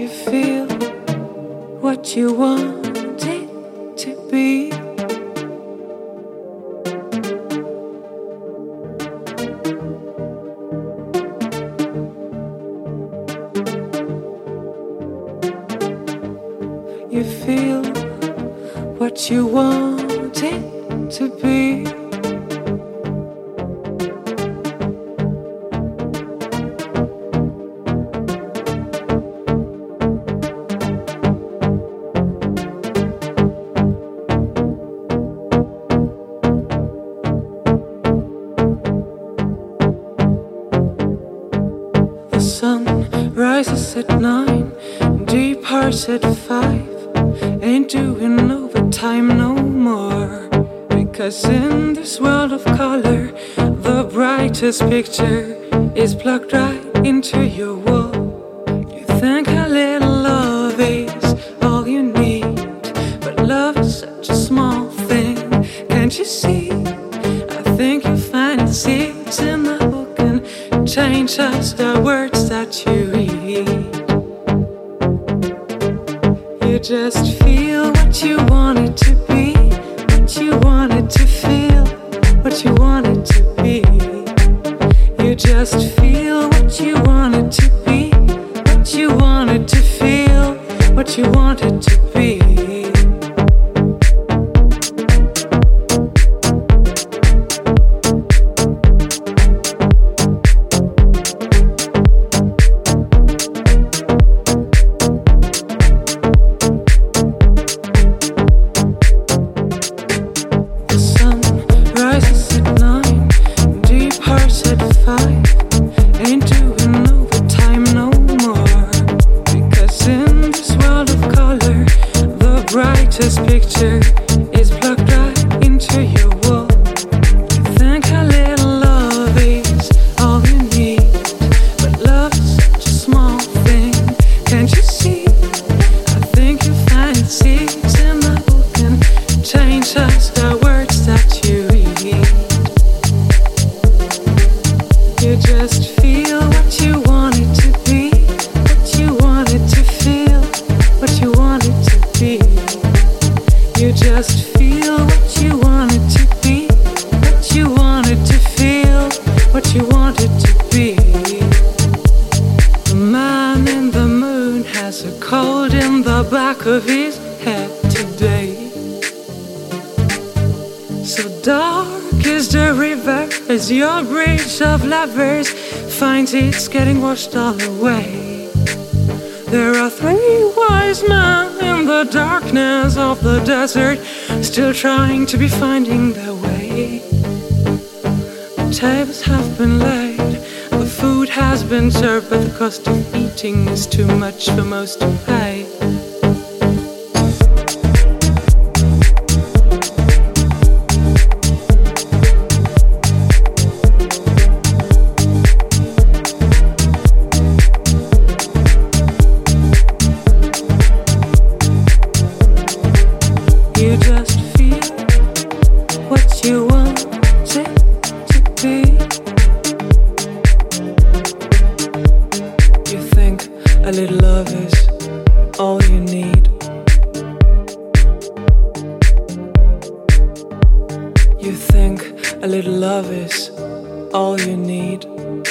You feel what you want it to be. You feel what you want it to be. The sun rises at 9, departs at 5. Ain't doing overtime no more. Because in this world of color, the brightest picture is plugged right into your wall. You think a little love is all you need, but love is such a small thing. Can't you see? I think you find the seeds in the book and change just the words that you read. You just feel what you want it to be, what you want it to feel, what you want it to be. You just feel what you want it to be, what you want it to feel, what you want it to be. This picture is plugged right into your wall. You think a little love is all you need, but love is such a small thing. Can't you see? I think you find seeds in the book and change just the words that you read. You just feel what you want it to be, what you want it to feel, what you want it to be. You just feel what you want it to be, what you want it to feel, what you want it to be. The man in the moon has a cold in the back of his head today. So dark is the river as your bridge of lovers finds it's getting washed all away. There are 3 wise men in the darkness of the desert, still trying to be finding their way. The tables have been laid, the food has been served, but the cost of eating is too much for most to pay. You just feel what you want it to be. You think a little love is all you need. You think a little love is all you need.